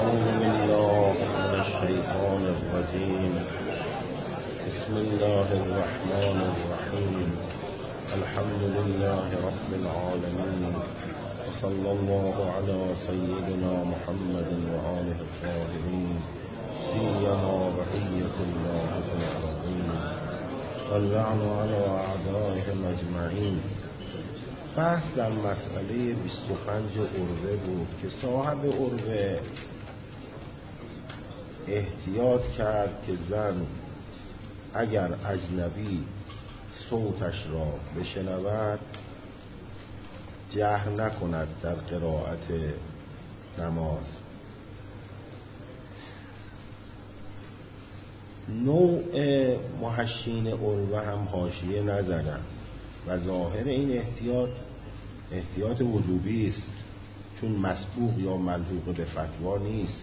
أعوذ بالله من الشيطان الرجيم. بسم الله الرحمن الرحيم. الحمد لله رب العالمين، وصلى الله على سيدنا محمد وآله الطاهرين، سيما بقية الله في الأرضين، واللعن على أعدائهم أجمعين. بحث در مسئله 25 عروه بود که صاحب عروه احتیاط کرد که زن اگر اجنبی صوتش را بشنود جهر نکند در قرائت نماز. نوع محشین عروه هم حاشیه نزدن و ظاهر این احتیاط وجوبی است، چون مسبوق یا ملحوق به فتوا نیست.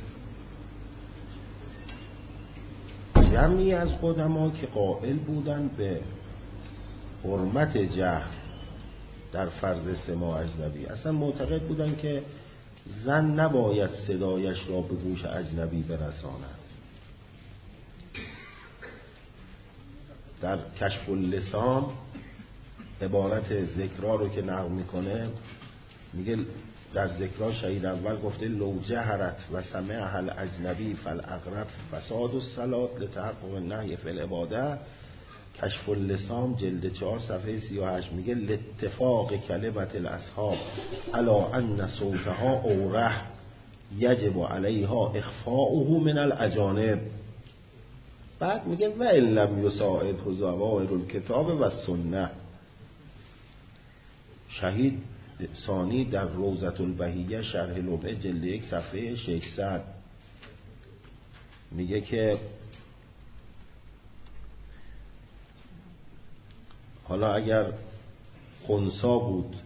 جمعی از قدما که قائل بودند به حرمت جهر در فرض سماع اجنبی، اصلا معتقد بودند که زن نباید صدایش را به گوش اجنبی برساند. در کشف اللسان عبارت ذکرا رو که نقل میکنه میگه در ذکرا شهید اول گفته لو جهرت و سمعها الاجنبی فالاقرب فساد الصلاة لتحقق النهی فی العباده. کشف اللسان جلد 4 صفحه 38 میگه لاتفاق کلمت الاصحاب علی ان صوتها اوره یجب علیها اخفاؤه من الاجانب. بعد میگه و ان لم یساعده ظواهر الکتاب و السنه. شهید ثانی در روضة البهیه شرح لمعه جلد 1 صفحه 600 میگه که حالا اگر خنثی بود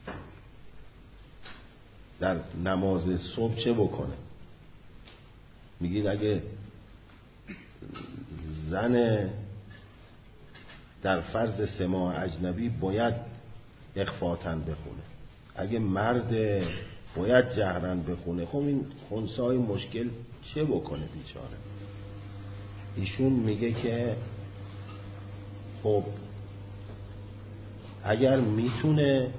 در نماز صبح چه بکنه؟ میگید اگه زن در فرض سماع اجنبی باید اخفاتن بخونه، اگه مرد باید جهرن بخونه. خب این خنثی مشکل چه بکنه بیچاره؟ ایشون میگه که خب اگر میتونه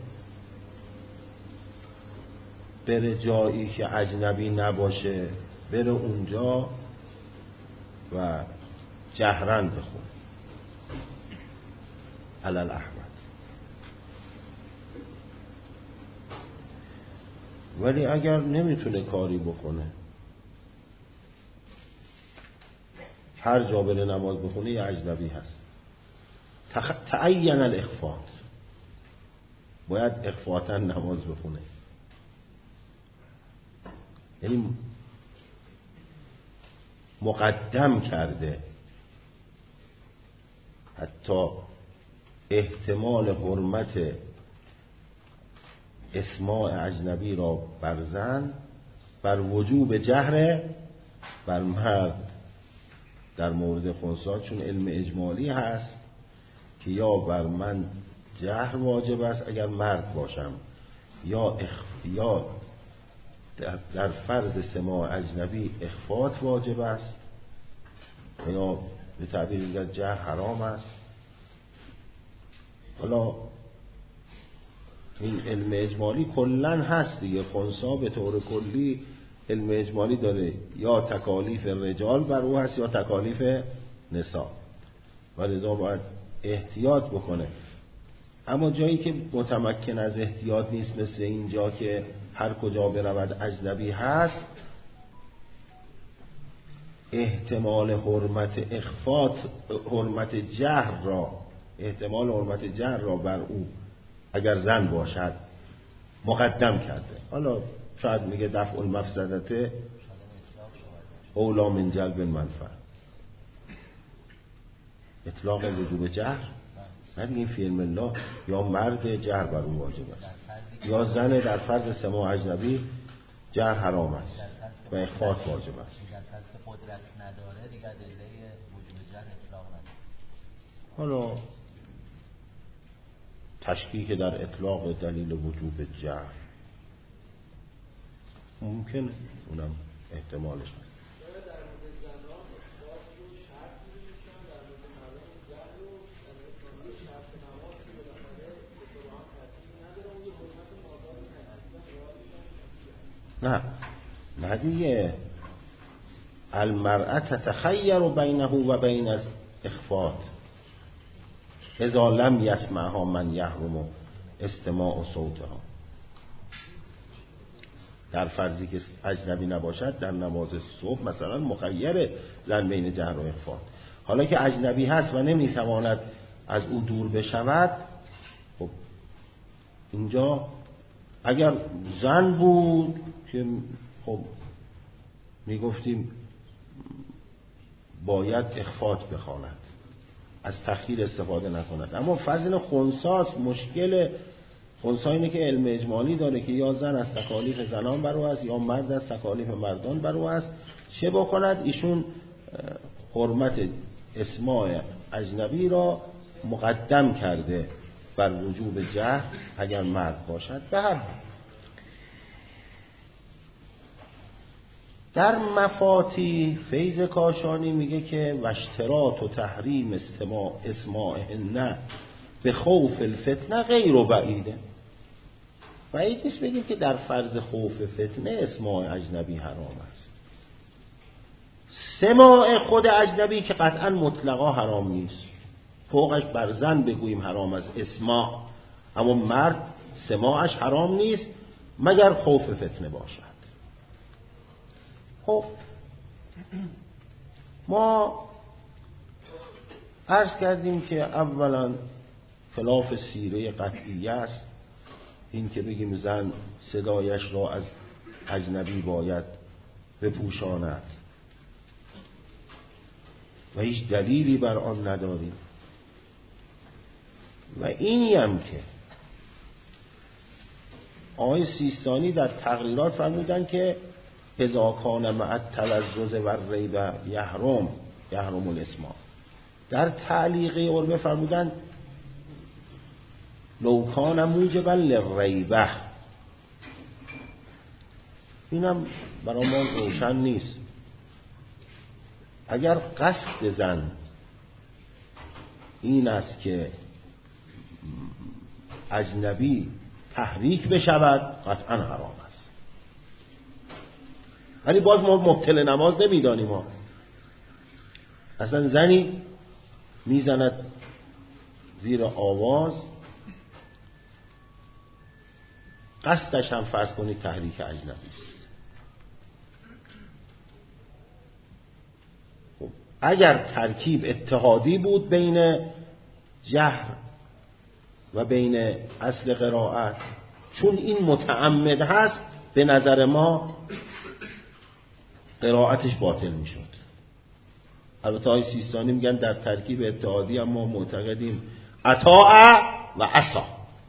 بره جایی که اجنبی نباشه بره اونجا و جهرن بخونه علل احمد. ولی اگر نمیتونه کاری بکنه، هر جا بره نماز بخونه یه اجنبی هست، تعین الاخفات، باید اخفاتا نماز بخونه. یعنی مقدم کرده حتی احتمال حرمت اسماع اجنبی را بر زن بر وجوب جهر بر مرد در مورد خنثی، چون علم اجمالی هست که یا بر من جهر واجب است اگر مرد باشم، یا در فرض سماع اجنبی اخفات واجب است، یا به تعبیر دیگر جهر حرام است. حالا این علم اجمالی کلن هست دیگه. خنثی به طور کلی علم اجمالی داره، یا تکالیف رجال بر او هست یا تکالیف نساء، و لذا باید احتیاط بکنه. اما جایی که متمکن از احتیاط نیست، مثل اینجا که هر کجا برود اجنبی هست، احتمال حرمت اخفات، حرمت جهر را بر او اگر زن باشد مقدم کرده. حالا شاید میگه دفع المفسدته اولا من جلب المنفعه، اطلاق وجوب جهر نمیگیم فی علم الله یا مرد جهر بر او واجب است یا زن در فرض سماع اجنبی جهر حرام است و اخفات واجب است. قدرت نداره دیگه ادله وجوب جهر اطلاق نداره. حالا تشکیک در اطلاق دلیل وجوب جهر ممکنه، اونم احتمالش هست. نه دیگه المرأة تتخیر بینه و بین اخفاء اذا لم یسمعها من یحرم استماع صوتها. در فرضی که اجنبی نباشد در نماز صبح مثلا مخیر زن بین جهر و اخفاء. حالا که اجنبی هست و نمیتواند از او دور بشود، خب اینجا اگر زن بود که خب میگفتیم باید اخفاء بخواند، از تخییر استفاده نکند. اما فضل خنثاست. مشکل خنثی اینه که علم اجمالی داره که یا زن از تکالیف زنان بر او است یا مرد از تکالیف مردان بر او است. چه بکند؟ ایشون حرمت اسماع اجنبی را مقدم کرده بر وجوب جهر اگر مرد باشد. به هر حال در مفاتی فیض کاشانی میگه که واشتراط و تحریم اسماعهن به خوف الفتنه غیر و بعیده. بعید نیست بگیم که در فرض خوف فتنه اسماع اجنبی حرام است. سماع خود اجنبی که قطعا مطلقا حرام نیست، فوقش بر زن بگوییم حرام است اسماع، اما مرد سماعش حرام نیست مگر خوف فتنه باشد. خب ما عرض کردیم که اولا خلاف سیره قطعیه است این که بگیم زن صدایش را از اجنبی باید بپوشاند و هیچ دلیلی بر آن نداریم. و اینی هم که آقای سیستانی در تقریرات فرمودن که اذا کان مع التلذذ و ریبه یحرم الاسماع. در تعلیقه عربه فرمودن لو کان موجبا للریبه. اینم برای ما روشن نیست. اگر قصد زن این است که اجنبی تحریک بشود قطعا حرام است. ولی باز ما مبطل نماز نمیدانیم. ما اصلا زنی میزند زیر آواز، قصدش هم فرض کنید تحریک اجنبی است. خب اگر ترکیب اتحادی بود بین جهر و بین اصل قرائت، چون این متعمد هست به نظر ما قرائتش باطل میشد. البته های سیستانی میگن در ترکیب اتحادی اما معتقدیم اطاع و عصا.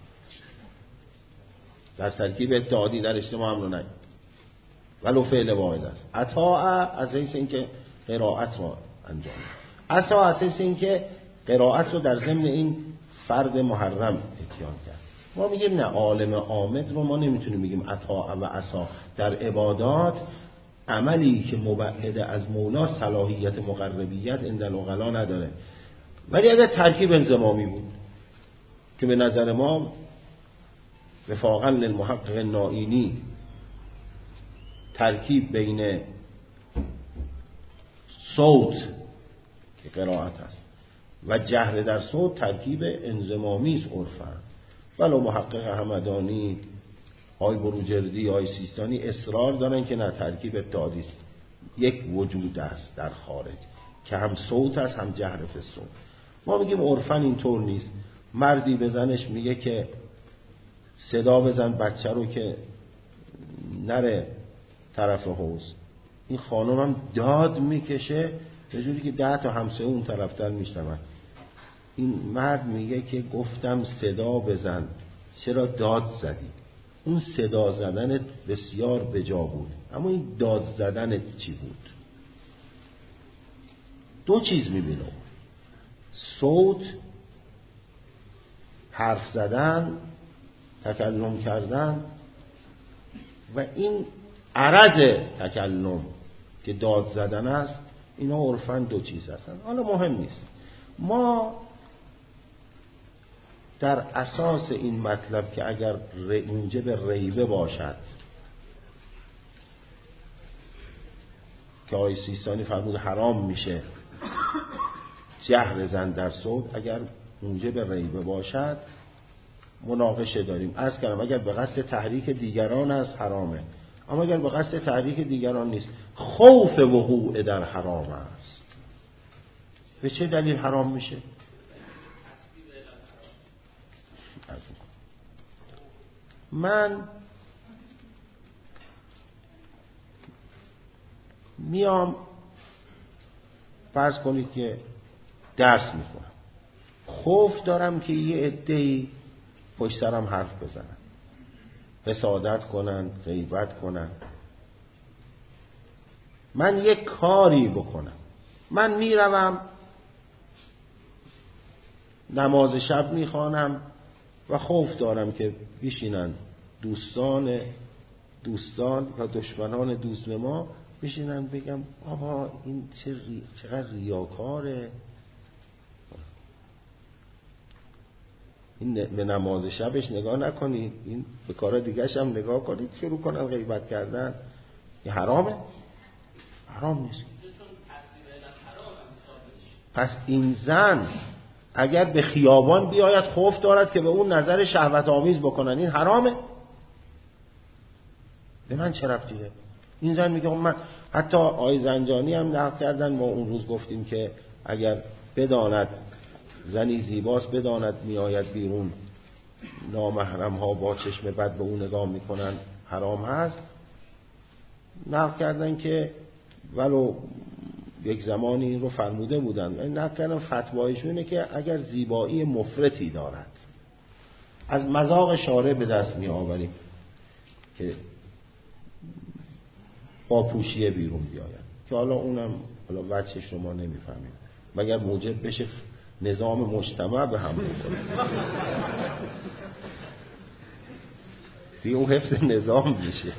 در ترکیب اتحادی در اجتماع هم رو نگیم ولو فعل واحد است. اطاع از حیث اینکه قرائت رو انجام، عصا از حیث اینکه قرائت رو در ضمن این فرد محرم اتیان کرد. ما میگیم نه، عالم عامد رو ما نمیتونیم بگیم اطاع و عصا. در عبادات عملی که مبعد از مولا صلاحیت مقربیت عند العقلا نداره. ولی اگر ترکیب انضمامی بود که به نظر ما وفاقا للمحقق نائینی ترکیب بین صوت که قرائت است و جهر در صوت ترکیب انضمامی است عرفاً. ولو محقق همدانی، آی بروجردی، آی سیستانی اصرار دارن که نه، ترکیب اتحادی است. یک وجود است در خارج که هم صوت است هم جهر فی صوت. ما میگیم عرفاً اینطور نیست. مردی به زنش میگه که صدا بزن بچه رو که نره طرف حوض. این خانم هم داد میکشه به جوری که 10 تا همسایه اون طرفتر میشنون. این مرد میگه که گفتم صدا بزن، چرا داد زدی؟ اون صدا زدنت بسیار بجا بود، اما این داد زدنت چی بود؟ دو چیز میبینم: صوت، حرف زدن، تکلم کردن، و این عرض تکلم که داد زدن است، اینا عرفاً دو چیز هستن. حالا مهم نیست. ما در اساس این مطلب که اگر موجب ریبه باشد، که آقای سیستانی فرمود حرام میشه جهر زن در صوت، اگر موجب ریبه باشد مناقشه داریم. عرض کردم اگر به قصد تحریک دیگران است حرامه، اما اگر به قصد تحریک دیگران نیست، خوف وقوع در حرام است. به چه دلیل حرام میشه؟ من میام فرض کنید که درس میکنم، خوف دارم که یه عده‌ای پشت سرم حرف بزنن، حسادت کنن، غیبت کنن. من یک کاری بکنم، من میروم نماز شب میخوانم و خوف دارم که بشینن دوستان و دشمنان دوست ما بشینن بگم آها این چقدر ریاکاره، این به نماز شبش نگاه نکنید، این به کار دیگرش هم نگاه کنید، شروع کنن غیبت کردن. این حرامه؟ حرام نیست. پس این زن اگر به خیابان بیاید خوف دارد که به اون نظر شهوت آمیز بکنن، این حرامه؟ به من چه ربطیه؟ این زن میگه من، حتی آقای زنجانی هم نقل کردن، ما اون روز گفتیم که اگر بداند زنی زیباست، بداند میآید بیرون نامحرم ها با چشم بد به اون نگاه میکنن حرام هست. نقل کردن که ولو یک زمانی این رو فرموده بودن، نقل کردن فتوایشونه که اگر زیبایی مفرطی دارد از مذاق شارع به دست می آوریم که با پوشیه بیرون بیاید، که حالا اونم حالا وجهش رو ما نمیفهمیم، مگر موجب بشه نظام مجتمع به هم بکنه دیگه اون حفظ نظام میشه.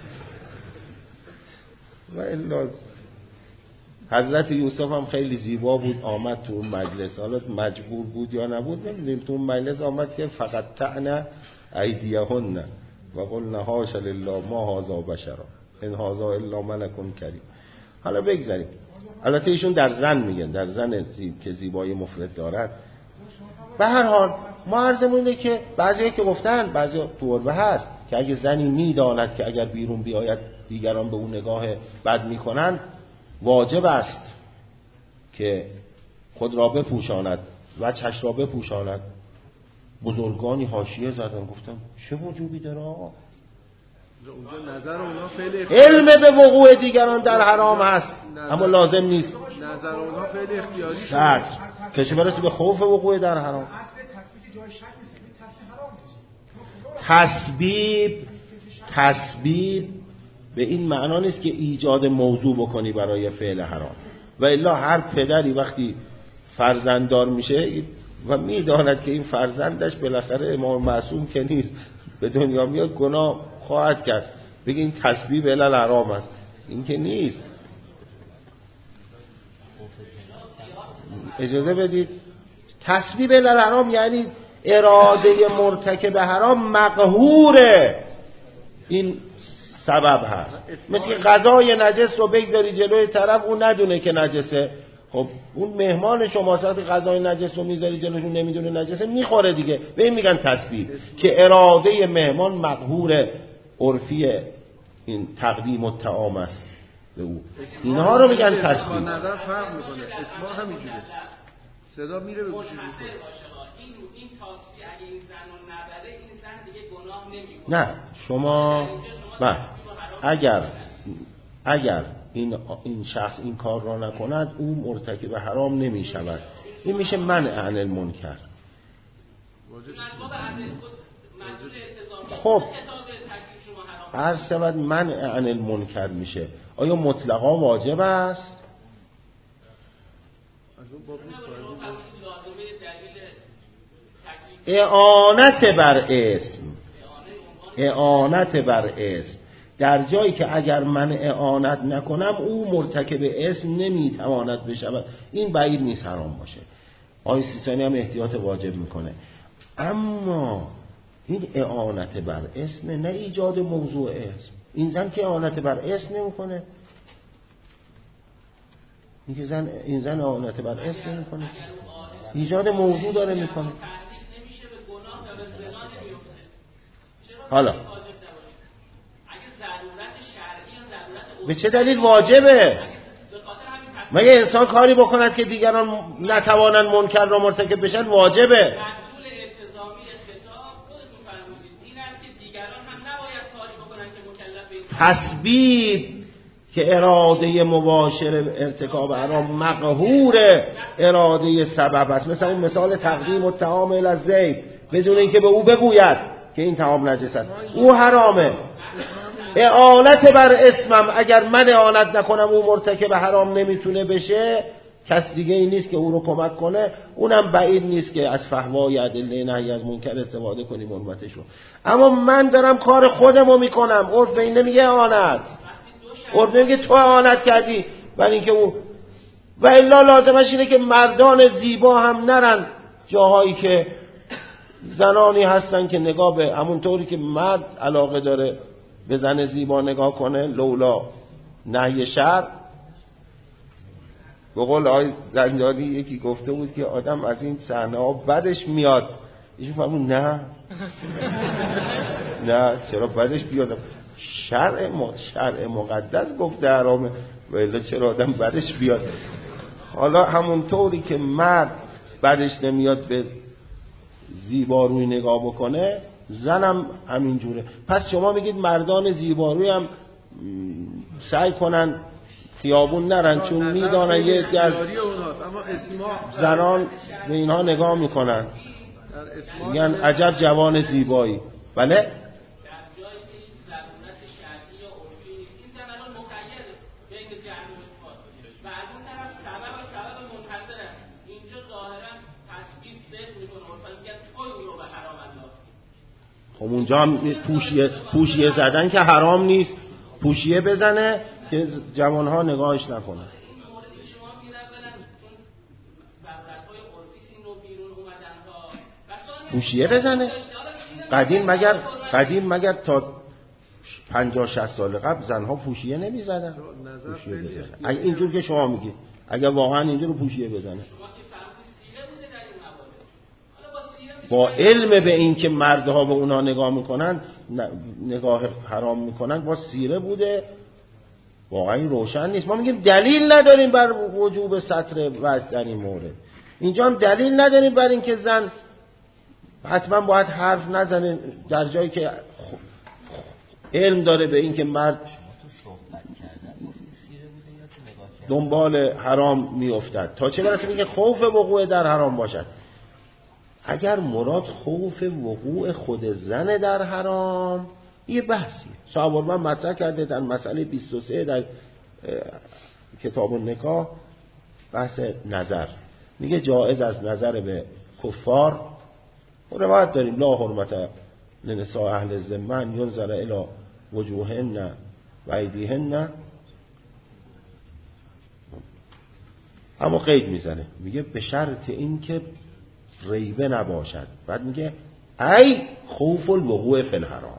و الا حضرت یوسف هم خیلی زیبا بود، آمد تو اون مجلس، حالا مجبور بود یا نبود نمیدونیم، تو اون مجلس آمد که فقط تعن ایدیهن و قلنا حاش لله ما هذا بشرا ان هذا الا ملک کریم. حالا بگذاریم، البته ایشون در زن میگن، در زن که زیبایی مفرط دارد. به هر حال ما عرضمون اینه که بعضی که گفتن، بعضی تو عربه هست که اگه زنی میداند که اگر بیرون بیاید دیگران به اون نگاه بد میکنن، واجب است که خود را بپوشاند، وجهش را بپوشاند. بزرگانی حاشیه زدن گفتن چه وجوبی داره آقا؟ اونجا نظر اونا خیلی علم به وقوع دیگران در حرام هست، اما لازم نیست. نظر اونا خیلی اختیاری شد که چه برسه به خوف وقوع در حرام. تسبیب به این معنا نیست که ایجاد موضوع بکنی برای فعل حرام. و الا هر پدری وقتی فرزنددار میشه و میداند که این فرزندش بالاخره امام معصوم که نیست، به دنیا میاد گناه خواهد کرد، بگه این تسبیب علل حرام است، این که نیست. اجازه بدید، تسبیب علل حرام یعنی اراده مرتکب حرام مقهوره، این سبب هست. مثل که غذای نجس رو بگذاری جلوی طرف، اون ندونه که نجسه، خب اون مهمان شما وقتی غذای نجس رو میذاری جلوشون نمیدونه نجسه، میخوره دیگه. به این میگن تسبیب، که اراده مهمان مقهور عرفی این تقدیم الطعام است به او. اینها رو میگن تسبیب. با نظر فرق میکنه، اسما همینجوره، صدا میره به گوش میکنه. این تاسبیح اگه این زن رو نبره، این زن دیگه گناه نمیکنه. نه شما اگر این شخص این کار را نکند، او مرتکب حرام نمی شود. این میشه منع عن المنکر. خب هر شود منع عن المنکر میشه. آیا مطلقا واجب است؟ اعانت بر اسم در جایی که اگر من اعانت نکنم او مرتکب اسم نمیتواند بشود، این بعید نیست حرام باشه. آقای سیستانی هم احتیاط واجب میکنه. اما این اعانت بر اسم، نه ایجاد موضوع اسم. این زن که اعانت بر اسم نمیکنه، این زن اعانت بر اسم نمیکنه، ایجاد موضوع داره میکنه. حالا به چه دلیل واجبه؟ مگه انسان کاری بکند که دیگران نتوانند منکر را مرتکب بشن واجبه؟ تسبیب که اراده مباشر ارتکاب حرام مقهور اراده سبب است. مثلا اون مثال تقدیم الطعام الی الزیت بدون اینکه به او بگوید که این طعام نجس است، او حرامه. اعانت بر اسمم، اگر من اعانت نکنم او مرتکب حرام نمیتونه بشه، کس دیگه ای نیست که او رو کمک کنه. اونم بعید نیست که از فحوای ادله نهی از منکر استفاده کنیم حرمتش رو. اما من دارم کار خودمو میکنم. عرف این نمیگه اعانت، عرف نمیگه تو اعانت کردی، ولی اینکه او و الا لازمش اینه که مردان زیبا هم نرن جاهایی که زنانی هستن که نگاه به همون طوری که مرد علاقه داره به زن زیبا نگاه کنه، لولا نهی شرع. به قول آقای زندانی یکی گفته بود که آدم از این صحنه ها بدش میاد. ایشون فرمود نه نه، چرا بدش بیاد؟ شرع مقدس گفته حرامه، ولی چرا آدم بدش بیاد؟ حالا همون طوری که مرد بدش نمیاد به زیباروی نگاه بکنه، زنم همینجوره. پس شما میگید مردان زیباروی هم سعی کنن خیابون نرن، چون میدانن یکی از زنان به اینها نگاه میکنن، میگن عجب جوان زیبایی. بله خب اونجا هم پوشیه زدن که حرام نیست، پوشیه بزنه که جوانها نگاهش نکنن. پوشیه بزنه. قدیم مگر تا 50-60 سال قبل زنها پوشیه نمیزدن؟ پوشیه بزنه. اگه اینجور که شما میگید، اگه واقعا اینجور رو پوشیه بزنه، با علم به این که مردها به اونا نگاه میکنن، نگاه حرام میکنن، با سیره بوده، واقعا این روشن نیست. ما میگیم دلیل نداریم بر وجوب ستر وجه در این مورد. اینجا هم دلیل نداریم بر این که زن حتما باید حرف نزنه در جایی که علم داره به این که مرد دنبال حرام میافتد، تا چه برسه میگه خوف وقوع در حرام باشد. اگر مراد خوف وقوع خود زن در حرام، یه بحثیه. صاحب الرحمن مطرح کرده در مسئله 23 در کتاب النکاح، بحث نظر. میگه جایز از نظر به کفار، روایت داریم لا حرمت لنساء اهل الذمه ینظر الی وجوههن و ایدیهن، اما قید میزنه، میگه به شرط این که ریبه نباشد. بعد میگه ای خوف الوقوع فی الحرام.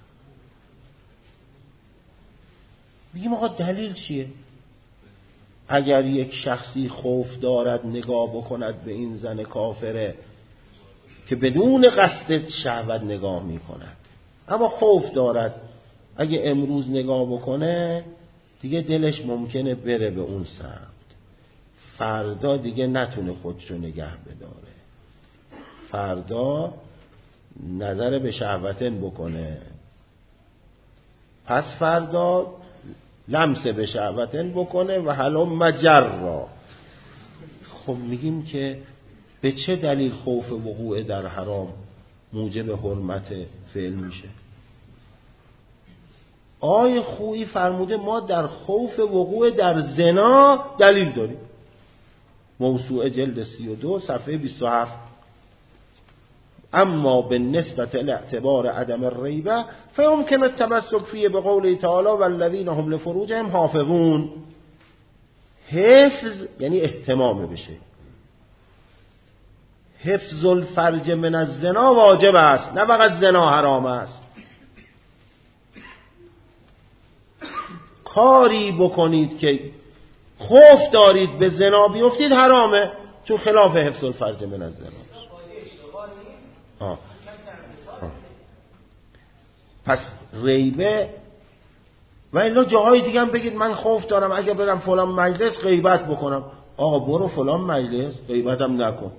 میگیم آقا دلیل چیه؟ اگر یک شخصی خوف دارد نگاه بکند به این زن کافره که بدون قصد شهوت نگاه میکند، اما خوف دارد اگه امروز نگاه بکنه دیگه دلش ممکنه بره به اون سمت، فردا دیگه نتونه خودشو نگه بداره، فردا نظر به شهوتن بکنه، پس فردا لمس به شهوتن بکنه و حلم مجرا. خب میگیم که به چه دلیل خوف وقوع در حرام موجب حرمت فعل میشه؟ آقای خویی فرموده ما در خوف وقوع در زنا دلیل داریم. موسوعه جلد 32 صفحه 27. اما بالنسبة لاعتبار عدم الریبه فیمکن التمسک فیه بقوله تعالی والذین هم لفروجهم حافظون. حفظ یعنی اهتمام بشه. حفظ الفرج من الزنا واجب است، نه فقط زنا حرام است. کاری بکنید که خوف دارید به زنا بیفتید حرامه، چون خلاف حفظ الفرج من الزنا. پس ریبه و الا جاهای دیگه هم بگید من خوف دارم اگه برم فلان مجلس غیبت بکنم. آقا برو فلان مجلس غیبت هم نکن.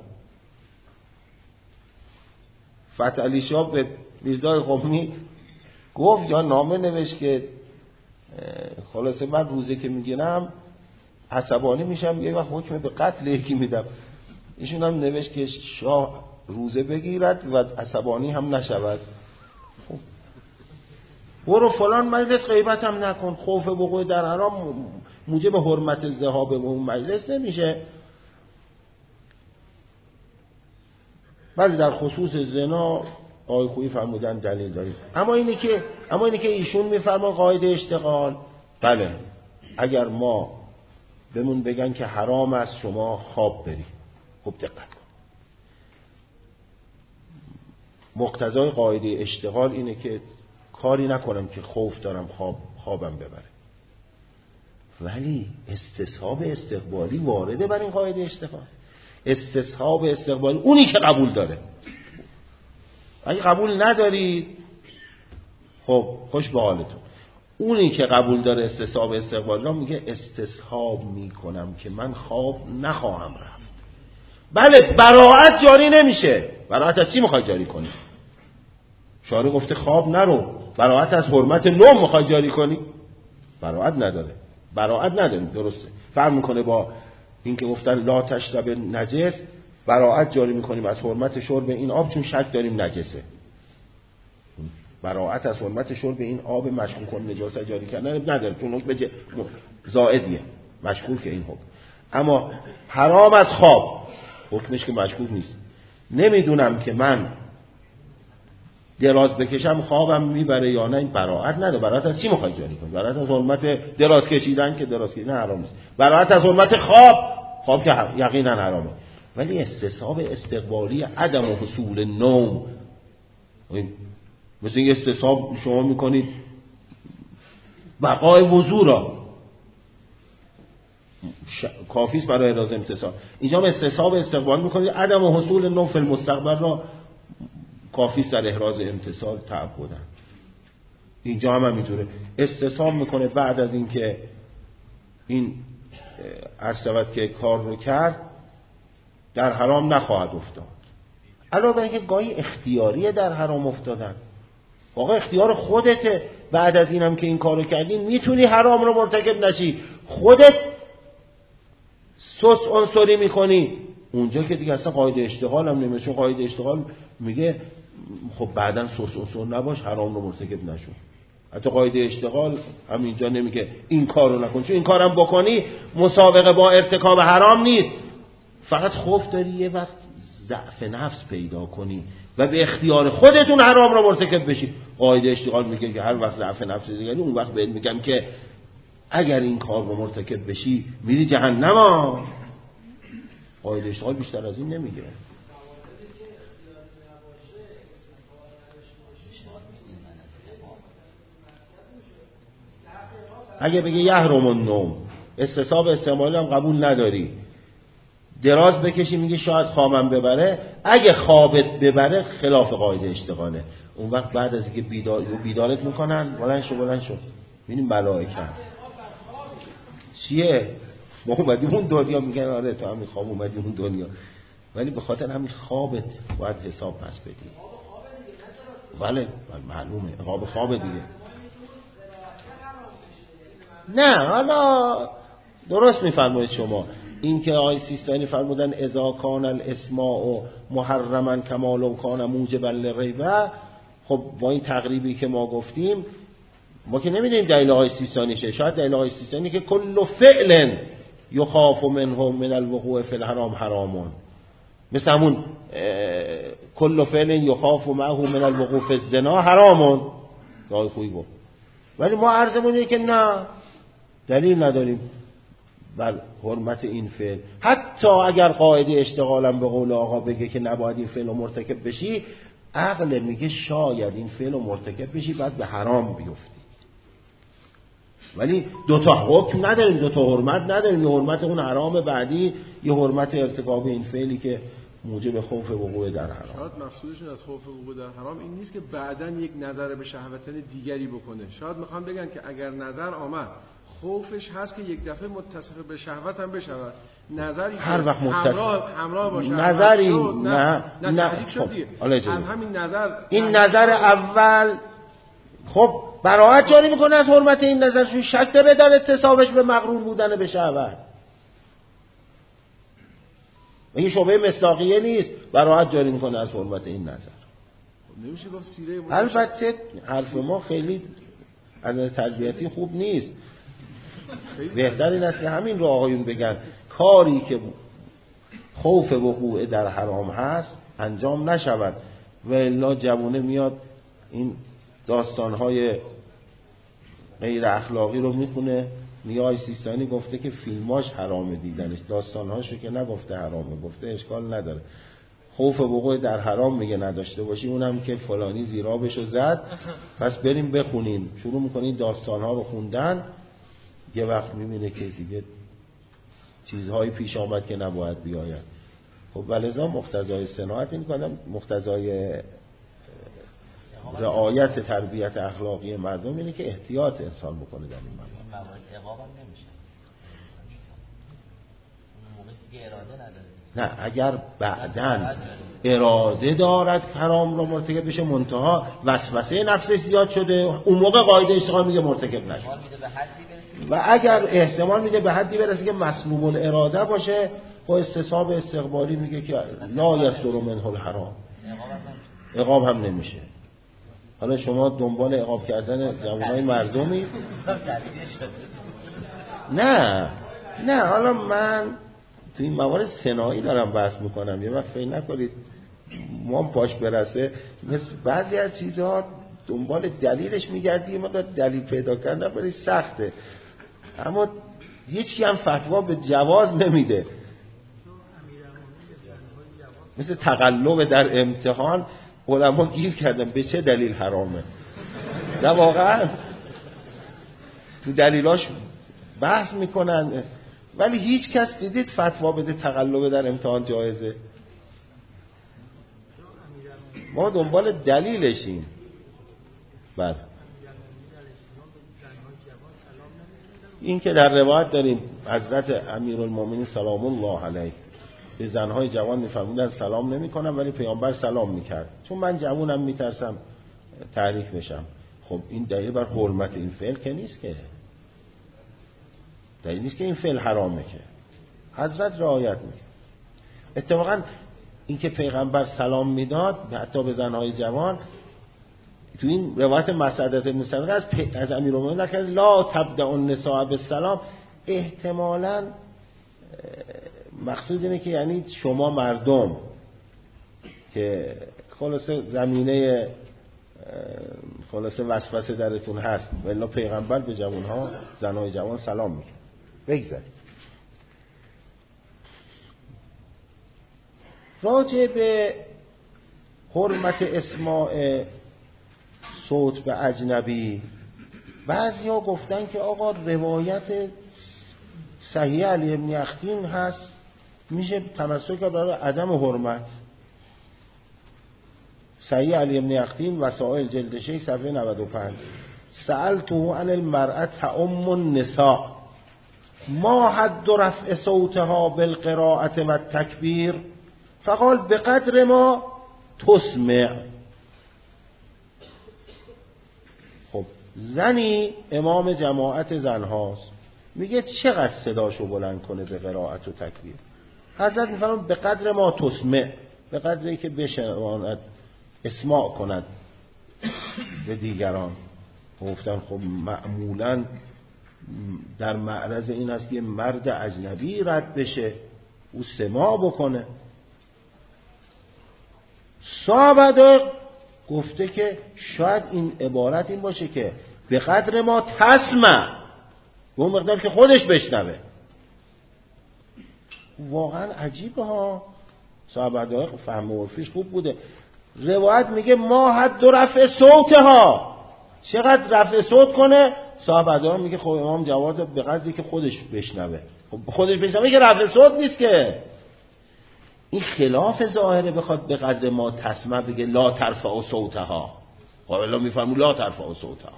فتح علی شاه به میرزای قمی گفت یا نامه نوشت که خلاصه من روزه که میگیرم عصبانی میشم، یه وقت حکم به قتل یکی میدم. ایشون هم نوشت که شاه روزه بگیرد و عصبانی هم نشود. خب برو فلان مجلس غیبت هم نکن. خوف وقوع در حرام موجب حرمت ذهاب به اون مجلس نمیشه. ولی در خصوص زنا آقای خویی فرمودن دلیل دارید. اما اینه که ایشون میفرمان قاعده اشتغال. بله اگر ما بهمون بگن که حرام است شما خواب بری، خب دقت کن. مقتضای قاعده اشتغال اینه که کاری نکنم که خوف دارم خوابم ببره. ولی استصحاب استقبالی وارده بر این قاعده اشتغال. استصحاب استقبالی اونی که قبول داره. اگه قبول نداری خب خوش به حالتون. اونی که قبول داره استصحاب استقبالی را میگه استصحاب میکنم که من خواب نخواهم رفت. بله براءت جاری نمیشه. براءت از چی میخوای جاری کنی؟ شارع گفته خواب نرو. براءت از حرمت نوم میخوای جاری کنی؟ براءت نداره. درسته. فرق میکنه با این که گفتن لا تشرب نجس. براءت جاری میکنیم از حرمت شرب این آب چون شک داریم نجسه. براءت از حرمت شرب این آب مشکوک کن نجاست جاری کردن نداره، چون حکم زائدیه مشکوک این حکم. اما حرام از خواب حکمش که مشکوک نیست. نمیدونم که من دراز بکشم خوابم میبره یا نه، این براءت نداره. براءت از چی میخوای جاری کنی؟ براءت از حرمت دراز کشیدن که دراز کشیدن حرام نیست. براءت از حرمت خواب که یقینا حرامه. ولی استصحاب استقبالی عدم حصول نوم، مثل این استصحاب شما میکنید بقای وضو را کافیست برای احراز امتصال. اینجا استصحاب استقبال میکنید عدم حصول نوم فی المستقبل را کافیست در احراز امتصال تعبداً. اینجا هم همینطوره. استصحاب میکنه بعد از اینکه این عرض شود که کار رو کرد در حرام نخواهد افتاد. علاوه بر اینکه گاهی اختیاریه در حرام افتادن. واقعا اختیار خودته. بعد از اینم که این کارو کردی میتونی حرام رو مرتکب نشی. خودت سوس عنصری میکنی. اونجا که دیگه اصلا قاعده اشتغال هم نمیشه. چون قاعده اشتغال میگه خب بعداً سوس عنصر نباش حرام رو مرتکب نشو. حتی قاعده اشتغال هم اینجا نمیگه این کارو نکن، چون این کارم بکنی مسابقه با ارتکاب حرام نیست. فقط خوف داری یه وقت ضعف نفس پیدا کنی و به اختیار خودتون حرام رو مرتکب بشی. قاعده اشتغال میگه که هر وقت ضعف نفس دیگری اون وقت بهت میگم که اگر این کار رو مرتکب بشی میری جهنم. قاعده اشتغال بیشتر از این نمیگه. اگه بگه یحرم النوم استصحاب استعمالی هم قبول نداری، دراز بکشی میگه شاید خوابم ببره. اگه خوابت ببره خلاف قاعده اشتغاله. اون وقت بعد از اینکه بیدارت میکنن بلند شو ببینیم ملائکه چیه ما اومدیم اون دنیا. میگن آره تو همین خواب اومدی اون دنیا، ولی به خاطر همین خوابت باید حساب پس بدی. بله معلومه خواب دیگه. نه حالا درست میفرمایید شما. این که آقای سیستانی فرمودن اذا کان الاسماء محرما کما لو کان موجبا للریبه، خب با این تقریبی که ما گفتیم ما که نمیدونیم دلیل آقای سیستانی شه. شاید دلیل آقای سیستانی که کل فعل یخاف منه من الوقوع فی الحرام حرامون. مثل همون کل فعل یخاف معه من الوقوع فی الزنا حرامون دای خویی گفت، ولی ما عرضمون اینه که نه، دلیل نداریم بر حرمت این فعل. حتی اگر قاعده اشتغالا به قول آقا بگه که نباید این فعل رو مرتکب بشی، عقل میگه شاید این فعل رو مرتکب بشی بعد به حرام بیفتی. ولی دوتا حکم نداریم، دوتا حرمت نداریم، یه حرمت اون حرام بعدی، یه حرمت ارتکاب این فعلی که موجب خوف وقوع در حرام. شاید مقصودشون از خوف وقوع در حرام این نیست که بعداً یک نظر به شهوتن دیگری بکنه. شاید میخوام بگن که اگر نظر آمد خوفش هست که یک دفعه متصف به شهوت هم بشود. نظری هر وقت همراه باشه نظری نه خب از همین نظر این نظر اول خب براحت جاری میکنه از حرمت این نظر، چون شک داره در اتصابش به مغرور بودن به شهوت. این شبهه مصداقیه نیست، براحت جاری میکنه از حرمت این نظر. نمیشه گفت سیره البته حرف ما خیلی از تربیتی خوب نیست. بهتر این است که همین رو آقایون بگن کاری که خوف وقوع در حرام هست انجام نشود، و الا جوونه میاد این داستانهای غیر اخلاقی رو میخونه. نیای سیستانی گفته که فیلماش حرامه دیدنش، داستانهاشو که نگفته حرامه، گفته اشکال نداره. خوف وقوع در حرام میگه نداشته باشی، اونم که فلانی زیرابشو زد پس بریم بخونین. شروع میکنین داستانها رو خوندن، یه وقت میبینه که دیگه چیزهایی پیش آمد که نباید بیاید. خب ولذا مقتضای صناعت این کنم، مقتضای رعایت تربیت اخلاقی مردم اینه که احتیاط انسان بکنه در این موارد. عقاب هم نمیشه اون موقع دیگه اراده نداره. نه اگر بعداً اراده دارد حرام رو مرتکب بشه، منتها وسوسه نفسش زیاد شده، اون موقع قاعده اشتغال میگه مرتکب نشه. و اگر احتمال میده به حدی برسه که مسلوب الاراده باشه، با استصحاب استقبالی میگه که لا یصدر منه الحرام، عقاب هم نمیشه. حالا شما دنبال عقاب کردن جوانای مردمی؟ نه حالا من تو این موارد صناعی دارم بحث میکنم، یه وقت فکر نکنید ما پاش برسه مثل بعضی از چیزها دنبال دلیلش میگردی، مقدار دلیل پیدا کردن برای سخته، اما هیچی هم فتوا به جواز نمیده. مثل تقلب در امتحان علما گیر کردن به چه دلیل حرامه، نه واقعا تو دلیلاش بحث میکنن، ولی هیچ کس دیدید فتوا بده تقلب در امتحان جایزه؟ ما دنبال دلیلشیم. بله این که در روایت داریم حضرت امیرالمومنین سلام الله علیه به زنهای جوان میفرمودن سلام نمیکنم، ولی پیامبر سلام میکرد، چون من جوانم میترسم تحریک بشم. خب این دلیل بر حرمت این فعل که نیست، که دلیل نیست که این فعل حرامه، که حضرت رعایت میکنه. اتفاقا این که پیغمبر سلام میداد حتی به زنهای جوان، تو این روایت مسعدة بن سبیق از امیرالمومنین نکرد لا تبدأ النساء بالسلام، احتمالاً مقصود اینه که یعنی شما مردم که خلاصه زمینه خلاصه وسوسه درتون هست، ولی پیغمبر به جوانها زنهای جوان سلام میکنه. بگذاریم راجع به حرمت اسماع صوت به اجنبی، بعضیا گفتن که آقا روایت صحیح علی بن یختین هست، میشه تمسک برای عدم حرمت. صحیح علی بن یختین وسائل جلد 6 صفحه 95 سألته عن المرأة تأم النساء ما حد رفع صوتها بالقراءة والتكبير فقال بقدر ما تسمع. خب زنی امام جماعت زنهاست، میگه چقدر صداشو بلند کنه به قرائت و تکبیر؟ حضرت میفرماید به قدر ما تسمع، به قدری که بشنواند، اسماع کند به دیگران. گفتن خب معمولا در معرض این است که مرد اجنبی رد بشه او سماع بکنه. صاحب گفته که شاید این عبارت این باشه که به قدر ما تسمع، به اون مقدار که خودش بشنوه. واقعا عجیبه ها. صاحب فهم عرفیش خوب بوده. روایت میگه ما حد رفع صوتها، چقدر رفع صوت کنه. صاحب میگه خب امام جواد به قدری که خودش بشنوه. خودش بشنوه که رفع صوت نیست که. این خلاف ظاهره. بخواد به قدر ما تسمع بگه لا ترفع صوتها، قائلا میفهمون لا ترفع صوتها.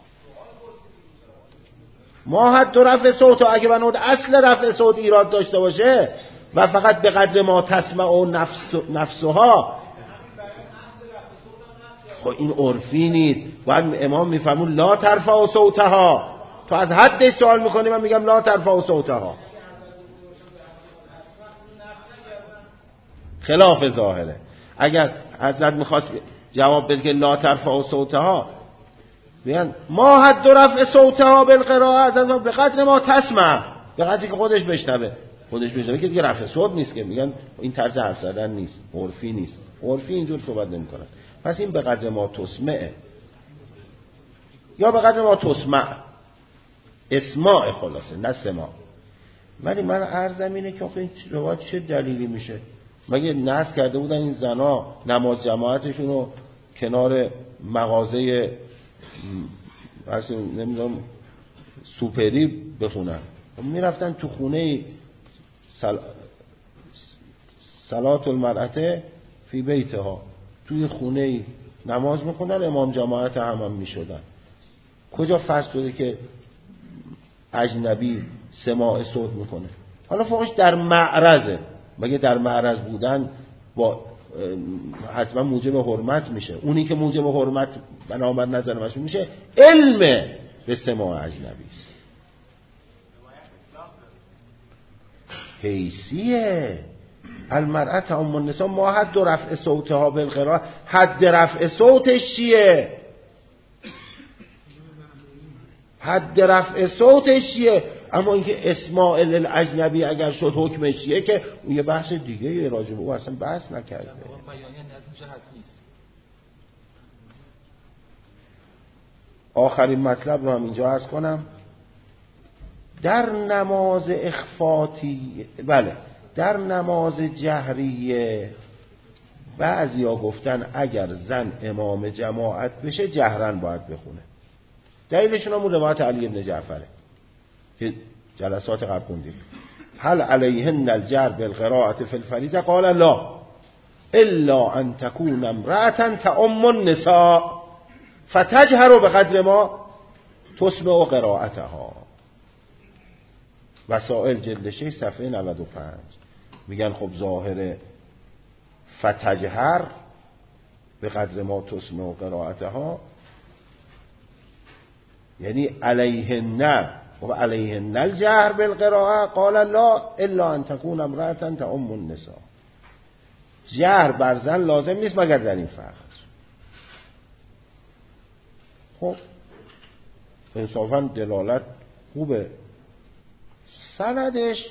ما حد رفع صوتها اگه بنود اصل رفع صوت ایراد داشته باشه و فقط به قدر ما تسمع و نفسها، خب این عرفی نیست. باید امام میفهمون لا ترفع صوتها. تو از حدش سوال میکنی، من میگم لا ترفع صوتها. خلاف ظاهره. اگر حضرت میخواست جواب بده که لا ترفع صوتها، میگن ما حد رفع صوتها بالقراءه، حضرت به قدر ما تسمع، به قدری که خودش بشنوه. خودش بشنوه که دیگه رفع صوت نیست که. میگن این طرز حرف زدن نیست، عرفی نیست. عرفی اینجور صحبت نمیکنن. پس این به قدر ما تسمعه یا به قدر ما تسمع، اسماع خلاصه، نه سماع. ولی من عرضم اینه که این روایت چه دلیلی میشه؟ مگه نصب کرده بودن این زنا نماز جماعتشون رو کنار مغازه نمیدونم سوپری بخونن؟ میرفتن تو خونه صلات المرأة فی بیتها، توی خونه نماز میخونن، امام جماعت هم میشدن. کجا فرض شده که اجنبی سماع صوت میکنه؟ حالا فوقش در معرضه. مگه در معرض بودن با حتما موجب حرمت میشه؟ اونی که موجب حرمت بنابر نظر مشهور میشه علم به سماع اجنبی است. حیثیه المرأة ام النساء ما حد رفع صوتها بالقراءه. حد رفع صوتش چیه؟ حد رفع صوتش چیه؟ اما اینکه اسماع للاجنبی اگر شد حکمش چیه که اون یه بحث دیگه راجع به او اصلا بحث نکرده. آخرین مطلب رو هم اینجا عرض کنم. در نماز اخفاتی، بله، در نماز جهریه بعضیا گفتن اگر زن امام جماعت بشه جهرن باید بخونه. دلیلشون هم روایت علی بن جعفره که جلسات قبل خوندیم. هل علیهن الجهر بالقراءة فی الفریضه؟ قال لا الا ان تكون امرأة تؤم النساء فتجهر بقدر ما تسمع قراءتها. وسائل جلد 6 صفحه 95. میگن خب ظاهر فتجهر به قدر ما تسمع قراءتها یعنی علیهن و علیهن الجهر بالقراءه. قال لا الا ان تكون امرأة تؤم النساء. جهر بر زن لازم نیست مگر در این فقط. خب انصافا دلالت خوبه. سندش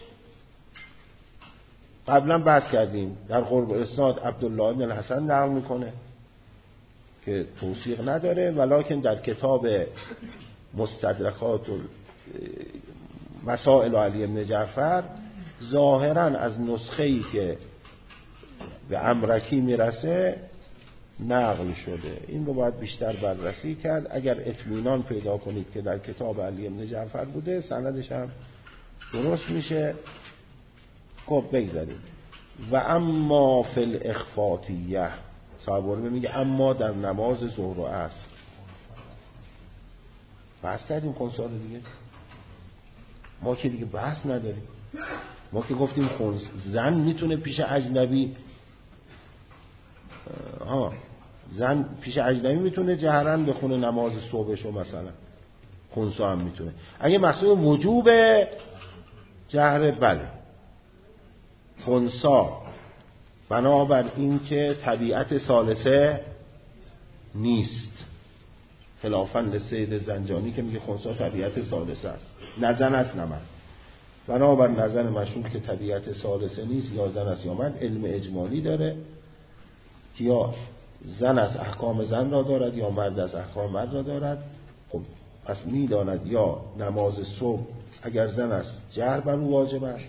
قبلا بحث کردیم، در قرب اسناد عبدالله بن الحسن نقل میکنه که توثیق نداره، ولکن در کتاب مستدرکات و مسائل علی بن جعفر ظاهرا از نسخه‌ای که به امرکی میرسه نقل شده. این رو باید بیشتر بررسی کرد. اگر اطمینان پیدا کنید که در کتاب علی بن جعفر بوده سندش هم درست میشه. خب بگذاریم. و اما فی الاخفاتیه، صاحب میگه اما در نماز ظهر و عصر. بحث کردیم خونسا رو دیگه. ما که دیگه بحث نداریم. ما که گفتیم زن میتونه پیش اجنبی زن پیش اجنبی میتونه جهرن بخونه نماز صبحشو، مثلا خونسا هم میتونه. اگه مقصود وجوب جهر، بله خونسا بنابر این که طبیعت ثالثه نیست، خلافاً لسید زنجانی که میگه خونسا طبیعت ثالثه است، نه زن است نه مرد. بنابر نظر مشهور که طبیعت ثالثه نیست، یا زن است یا مرد، علم اجمالی داره که یا زن از احکام زن را دارد یا مرد از احکام مرد را دارد. خب پس می‌داند یا نماز صبح اگر زن است جهر بر او واجب است،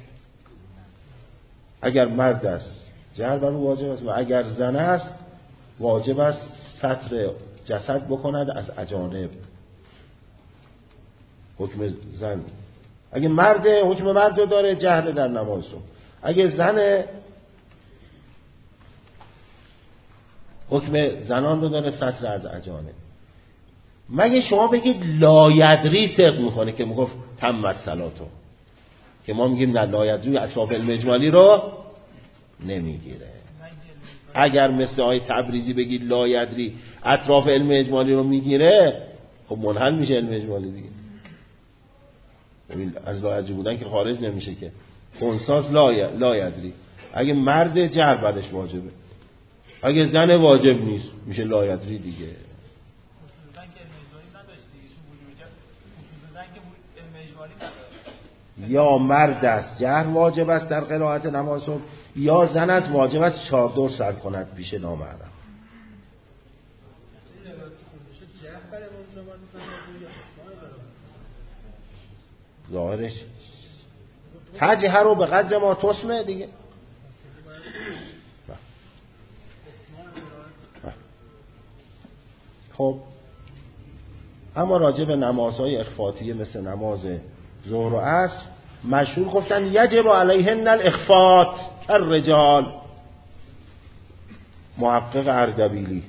اگر مرد است جهر بر او واجب است، و اگر زن است واجب است ستر جسد بکند از اجانب. حکم زن اگه مرد حکم مرد رو داره جهر در نماز صبح، اگه زن حکم زنان رو داره ستر از اجانب. مگه شما بگید لایدری صدق میکنه که میگفت تمت صلاتو، که ما میگیم نه لایدری اطراف علم اجمالی رو نمیگیره. اگر مثل آیه تبریزی بگید لایدری اطراف علم اجمالی رو میگیره، خب منحل میشه علم اجمالی دیگه. از لایدری بودن که خارج نمیشه که. خنثاس لایدری، اگه مرد جهر برش واجبه، اگه زن واجب نیست میشه لایدری دیگه. یا مرد است جهر واجب است در قرائت نماز صبح، یا زن است واجب است چادر سر کند پیش نامحرم. ظاهرش تجهر رو به قدر ما تسمه دیگه. خب اما راجع به نمازهای اخفاتیه مثل نماز ظهر و عصر مشهور گفتن یجب علیهن الاخفات الرجال. محقق اردبیلی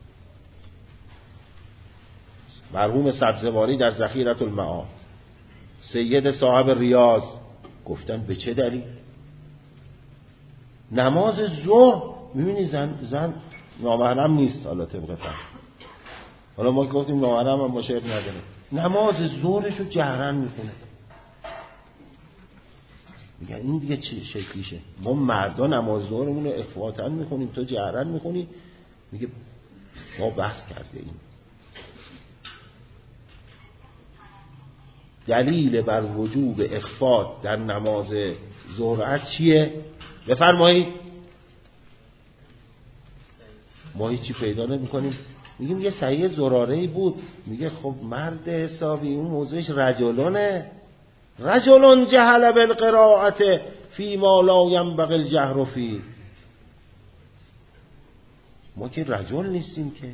مرحوم سبزواری در ذخیرة المعاد، سید صاحب ریاض گفتن به چه دلیل؟ نماز ظهر میبینی زن نامحرم نیست، حالا طبق فهم، حالا ما که گفتیم نامحرم هم باشه نداره، نماز ظهرش رو جهرن میکنه. میگن این دیگه چه شکلیشه؟ ما مردا نماز ظهرمون رو اخفاتا میخونیم، تو جهرن میخونی. میگه ما بحث کرده این دلیل بر وجوب اخفات در نماز ظهر چیه؟ بفرمایید. ما هیچی پیدا نمی‌کنیم. میگیم یه صحیح زراره‌ای بود، میگه خب مرد حسابی اون موضوعش رجلونه، رجلون جهل بالقراءة فی ما لا ينبغي الجهر فیه. ما که رجل نیستیم که،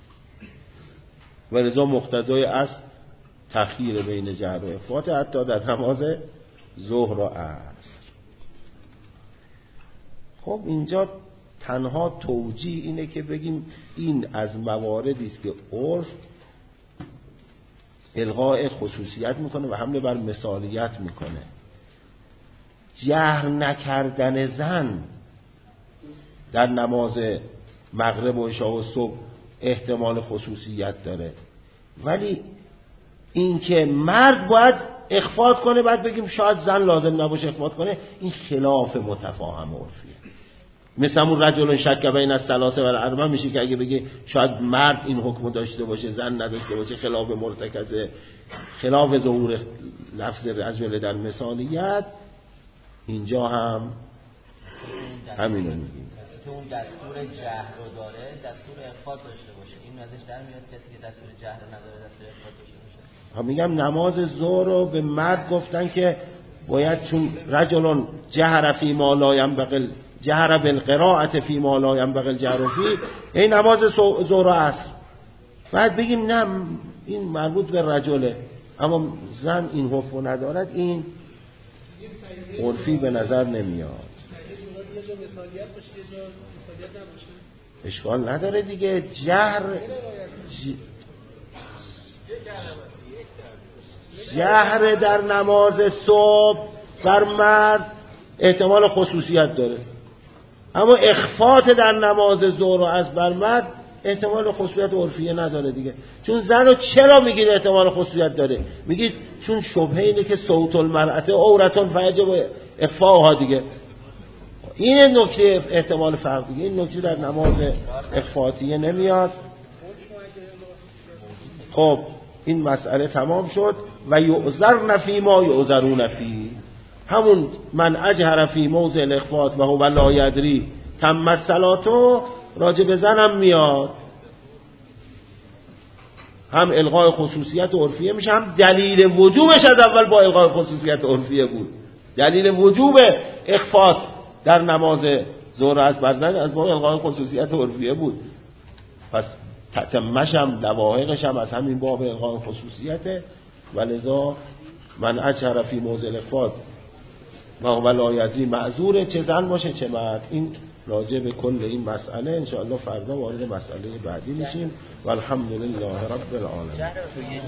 ولذا مقتضای اصل تأخیر بین جهر و اخفات حتی در نماز ظهر و عصر. خب اینجا تنها توجیه اینه که بگیم این از مواردی است که عرف الغاء خصوصیت میکنه و حمله بر مثالیت میکنه. جهر نکردن زن در نماز مغرب و عشاء و صبح احتمال خصوصیت داره، ولی این که مرد باید اخفات کنه بعد بگیم شاید زن لازم نباشه اخفات کنه، این خلاف متفاهم عرفیه. مثل همون رجل شک بین الثلاثه و الاربعه میشه که اگه بگه شاید مرد این حکم داشته باشه زن نداشته باشه، خلاف مرتکزه، خلاف ظهور لفظ رجل در مثالیت. اینجا هم همینو میگیم که اون دستور جهر رو داره دستور اخفات داشته باشه. این ازش در میاد کسی که دستور جهر رو نداره دستور اخفات داشته باشه. میگم نماز ظهر رو به مرد گفتن که باید چون رجلون جهر فی ما لا ينبغي جهر بالقراءة فی ما لا ينبغي الجهر فیه، این نماز ظهر است. بعد بگیم نه این مربوط به رجله اما زن این حکم ندارد، این عرفی به نظر نمیاد. اشکال نداره دیگه. جهر در نماز صبح بر مرد احتمال خصوصیت داره، اما اخفات در نماز ظهر از بر مرد احتمال خصوصیت عرفیه نداره دیگه. چون زن رو چرا میگید احتمال خصوصیت داره؟ میگید چون شبهه اینه که صوت المرأة عورتون فیجب اخفاها دیگه. این نکته احتمال فرق دیگه، این نکته در نماز اخفاتیه نمیاد. خب این مسئله تمام شد. و یعذرن فی ما یعذرون فی، همون من اجهر فی موضع الاخفات و هو لا یدری تمت صلاتو، راجع به زنم میاد، هم الغای خصوصیت عرفیه میشه، هم دلیل وجوبش از اول با الغای خصوصیت عرفیه بود. دلیل وجوب اخفات در نماز ظهر از بر زن از با الغای خصوصیت عرفیه بود. پس تتمش هم لواحقش هم از همین باب الغای خصوصیته. ولذا من اجهر فی موضع الاخفات و ولایتی معذوره، چه زن باشه چه مرد. این راجع به کل این مسئله انشاءالله فردا وارد مسئله بعدی میشیم. والحمدلله رب العالمین.